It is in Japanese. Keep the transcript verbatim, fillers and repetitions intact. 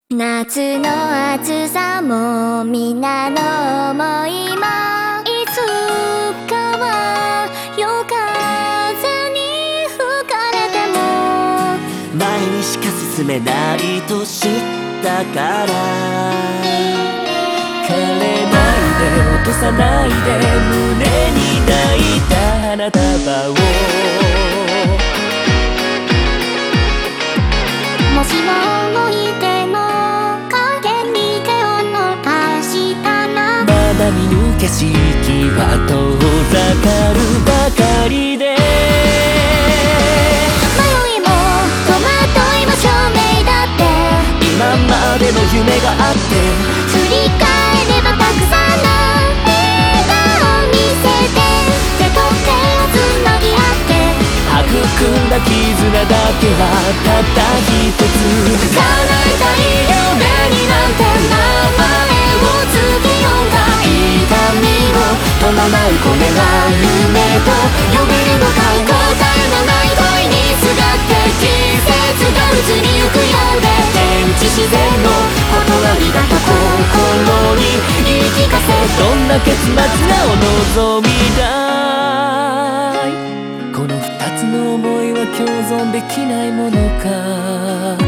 夏の暑さも皆の想いもいつかは夜風に吹かれても前にしか進めないと知ったから枯れないで落とさないで胸に抱いた花束をもしも置いても影に手を伸ばしたらまだ見ぬ景色は遠ざかるばかりで迷いも戸惑いも証明だって今までの夢があって振り返ればたくさんの笑顔を見せて手と手をつなぎ合って育んだ絆だけはたった一つ叶えたい夢になんて名前をつけようか痛みを伴うこれが夢と呼べるのかい答えのない問いにすがって季節が移りゆくようで天地自然の断りだと心に言い聞かせどんな結末がお望みだいこの二つの想いは共存できないものか